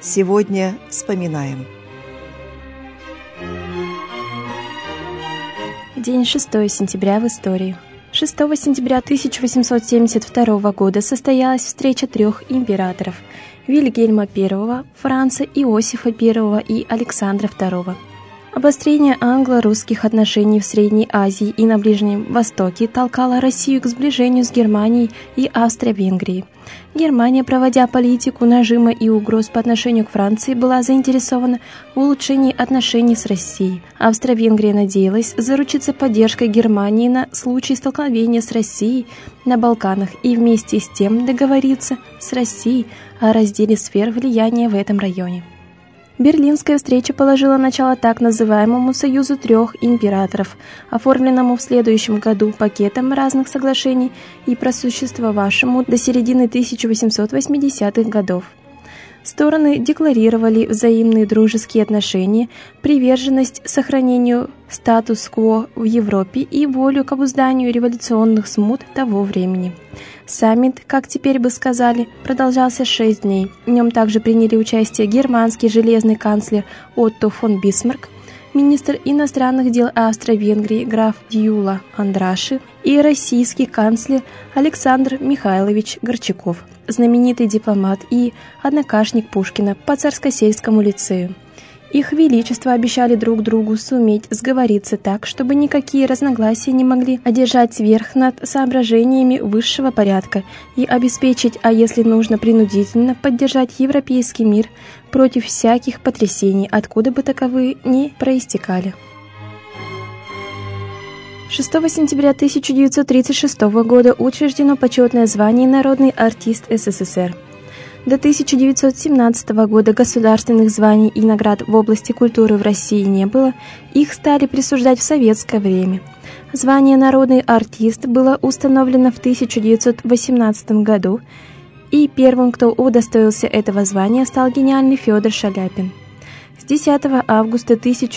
Сегодня вспоминаем. День 6 сентября в истории. 6 сентября 1872 года состоялась встреча трех императоров – Вильгельма I, Франца Иосифа I и Александра II. Обострение англо-русских отношений в Средней Азии и на Ближнем Востоке толкало Россию к сближению с Германией и Австро-Венгрией. Германия, проводя политику нажима и угроз по отношению к Франции, была заинтересована в улучшении отношений с Россией. Австро-Венгрия надеялась заручиться поддержкой Германии на случай столкновения с Россией на Балканах и вместе с тем договориться с Россией о разделе сфер влияния в этом районе. Берлинская встреча положила начало так называемому «Союзу трех императоров», оформленному в следующем году пакетом разных соглашений и просуществовавшему до середины 1880-х годов. Стороны декларировали взаимные дружеские отношения, приверженность сохранению статус-кво в Европе и волю к обузданию революционных смут того времени. Саммит, как теперь бы сказали, продолжался 6 дней. В нем также приняли участие германский железный канцлер Отто фон Бисмарк, министр иностранных дел Австро-Венгрии граф Дьюла Андраши и российский канцлер Александр Михайлович Горчаков, знаменитый дипломат и однокашник Пушкина по Царскосельскому лицею. Их величества обещали друг другу суметь сговориться так, чтобы никакие разногласия не могли одержать верх над соображениями высшего порядка и обеспечить, а если нужно принудительно, поддержать европейский мир против всяких потрясений, откуда бы таковые ни проистекали. 6 сентября 1936 года учреждено почетное звание «Народный артист СССР». До 1917 года государственных званий и наград в области культуры в России не было, их стали присуждать в советское время. Звание «Народный артист» было установлено в 1918 году, и первым, кто удостоился этого звания, стал гениальный Федор Шаляпин. С 10 августа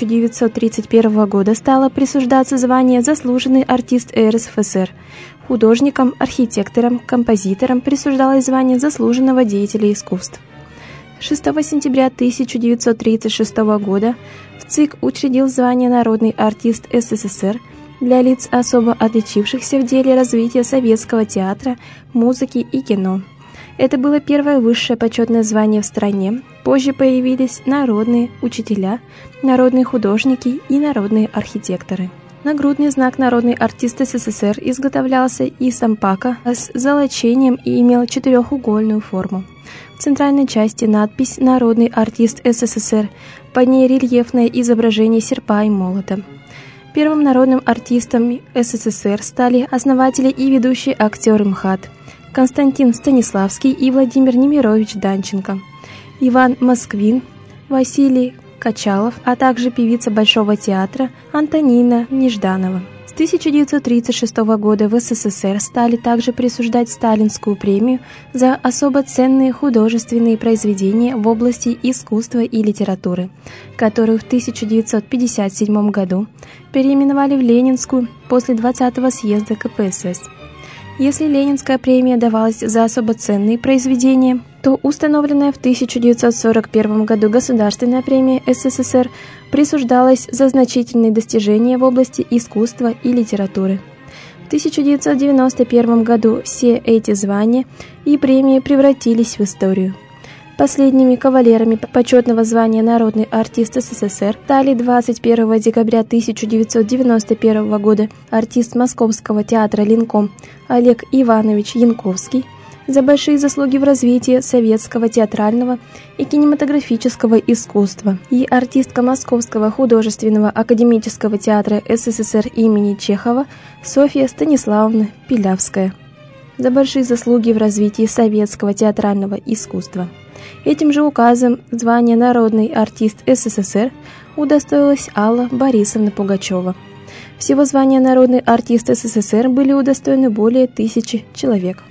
1931 года стало присуждаться звание «Заслуженный артист РСФСР». Художникам, архитекторам, композиторам присуждалось звание заслуженного деятеля искусств. 6 сентября 1936 года в ЦИК учредил звание «Народный артист СССР» для лиц, особо отличившихся в деле развития советского театра, музыки и кино. Это было первое высшее почетное звание в стране. Позже появились народные учителя, народные художники и народные архитекторы. Нагрудный знак «Народный артист СССР» изготовлялся из ампака с золочением и имел четырехугольную форму. В центральной части надпись «Народный артист СССР», под ней рельефное изображение серпа и молота. Первым народным артистом СССР стали основатели и ведущие актеры МХАТ Константин Станиславский и Владимир Немирович Данченко, Иван Москвин, Василий Качалов, а также певица Большого театра Антонина Нежданова. С 1936 года в СССР стали также присуждать Сталинскую премию за особо ценные художественные произведения в области искусства и литературы, которую в 1957 году переименовали в Ленинскую после 20-го съезда КПСС. Если Ленинская премия давалась за особо ценные произведения, то установленная в 1941 году Государственная премия СССР присуждалась за значительные достижения в области искусства и литературы. В 1991 году все эти звания и премии превратились в историю. Последними кавалерами почетного звания «Народный артист СССР» стали 21 декабря 1991 года артист Московского театра «Ленком» Олег Иванович Янковский за большие заслуги в развитии советского театрального и кинематографического искусства и артистка Московского художественного академического театра СССР имени Чехова Софья Станиславовна Пилявская за большие заслуги в развитии советского театрального искусства. Этим же указом звание «Народный артист СССР» удостоилась Алла Борисовна Пугачева. Всего звания «Народный артист СССР» были удостоены более 1000 человек.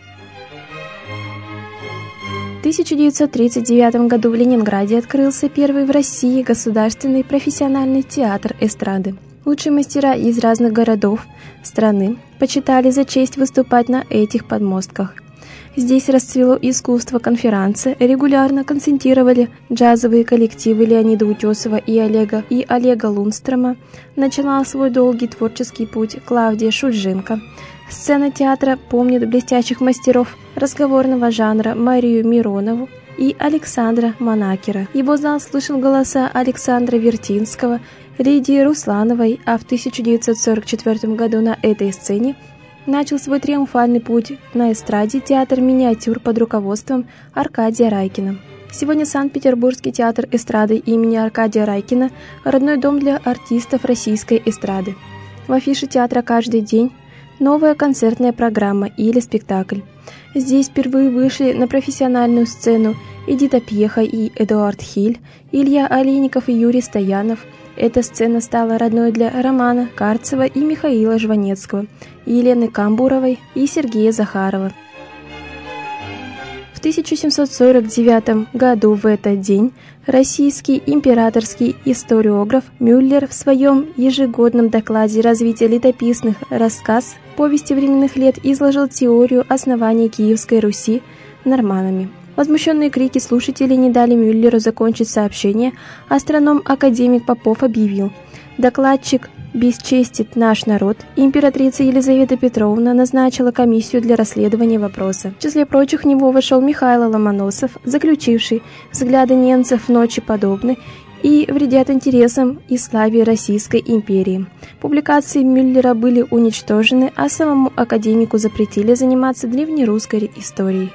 В 1939 году в Ленинграде открылся первый в России государственный профессиональный театр эстрады. Лучшие мастера из разных городов страны почитали за честь выступать на этих подмостках. Здесь расцвело искусство конферанса, регулярно концертировали джазовые коллективы Леонида Утесова и Олега Лундстрома. Начала свой долгий творческий путь Клавдия Шульженко. Сцена театра помнит блестящих мастеров разговорного жанра Марию Миронову и Александра Манакера. Его зал слышал голоса Александра Вертинского, Лидии Руслановой, а в 1944 году на этой сцене начал свой триумфальный путь на эстраде театр миниатюр под руководством Аркадия Райкина. Сегодня Санкт-Петербургский театр эстрады имени Аркадия Райкина – родной дом для артистов российской эстрады. В афише театра каждый день новая концертная программа или спектакль. Здесь впервые вышли на профессиональную сцену Эдита Пьеха и Эдуард Хиль, Илья Олейников и Юрий Стоянов. Эта сцена стала родной для Романа Карцева и Михаила Жванецкого, Елены Камбуровой и Сергея Захарова. В 1749 году в этот день российский императорский историограф Мюллер в своем ежегодном докладе развития летописных рассказ «Повести временных лет» изложил теорию основания Киевской Руси норманнами. Возмущенные крики слушателей не дали Мюллеру закончить сообщение. Астроном-академик Попов объявил: «Докладчик бесчестит наш народ». Императрица Елизавета Петровна назначила комиссию для расследования вопроса. В числе прочих в него вошел Михаил Ломоносов, заключивший: «Взгляды немцев ночи подобны и вредят интересам и славе Российской империи». Публикации Мюллера были уничтожены, а самому академику запретили заниматься древнерусской историей.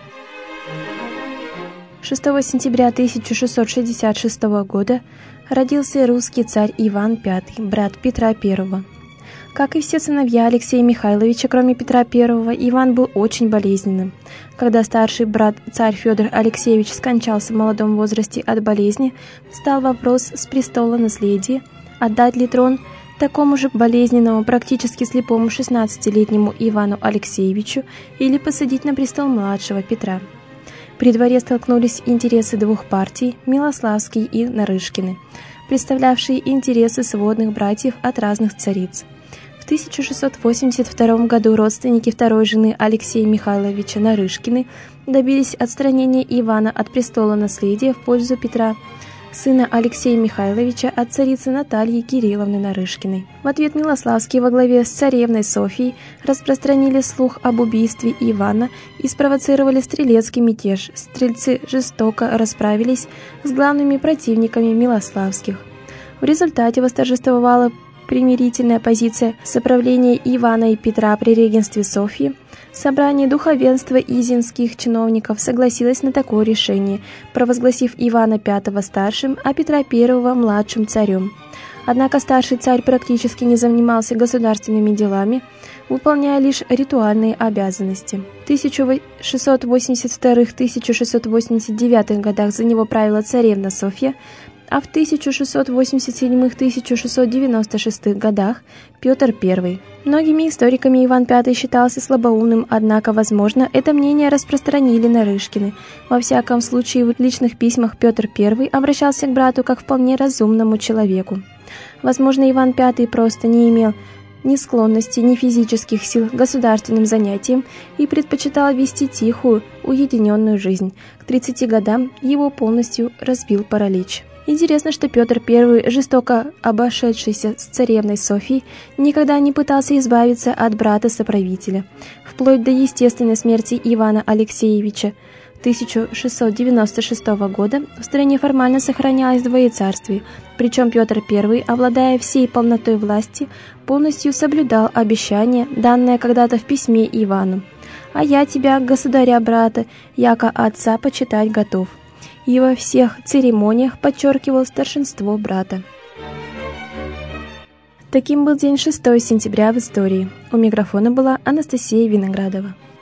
6 сентября 1666 года родился русский царь Иван V, брат Петра I. Как и все сыновья Алексея Михайловича, кроме Петра I, Иван был очень болезненным. Когда старший брат царь Федор Алексеевич скончался в молодом возрасте от болезни, встал вопрос с престола наследия: отдать ли трон такому же болезненному, практически слепому 16-летнему Ивану Алексеевичу или посадить на престол младшего Петра. При дворе столкнулись интересы двух партий – Милославский и Нарышкины, представлявшие интересы сводных братьев от разных цариц. В 1682 году родственники второй жены Алексея Михайловича Нарышкины добились отстранения Ивана от престола наследия в пользу Петра, сына Алексея Михайловича, от царицы Натальи Кирилловны Нарышкиной. В ответ Милославские во главе с царевной Софией распространили слух об убийстве Ивана и спровоцировали стрелецкий мятеж. Стрельцы жестоко расправились с главными противниками Милославских. В результате восторжествовала примирительная позиция соправления Ивана и Петра при регенстве Софьи. Собрание духовенства изинских чиновников согласилось на такое решение, провозгласив Ивана V старшим, а Петра I младшим царем. Однако старший царь практически не занимался государственными делами, выполняя лишь ритуальные обязанности. В 1682-1689 годах за него правила царевна Софья, а в 1687-1696 годах Петр I. Многими историками Иван V считался слабоумным, однако, возможно, это мнение распространили Нарышкины. Во всяком случае, в личных письмах Петр I обращался к брату как к вполне разумному человеку. Возможно, Иван V просто не имел ни склонности, ни физических сил к государственным занятиям и предпочитал вести тихую, уединенную жизнь. К 30 годам его полностью разбил паралич. Интересно, что Петр I, жестоко обошедшийся с царевной Софьей, никогда не пытался избавиться от брата-соправителя. Вплоть до естественной смерти Ивана Алексеевича 1696 года в стране формально сохранялось двоецарствие, причем Петр I, обладая всей полнотой власти, полностью соблюдал обещание, данное когда-то в письме Ивану: «А я тебя, государя-брата, яко отца почитать готов», и во всех церемониях подчеркивал старшинство брата. Таким был день 6 сентября в истории. У микрофона была Анастасия Виноградова.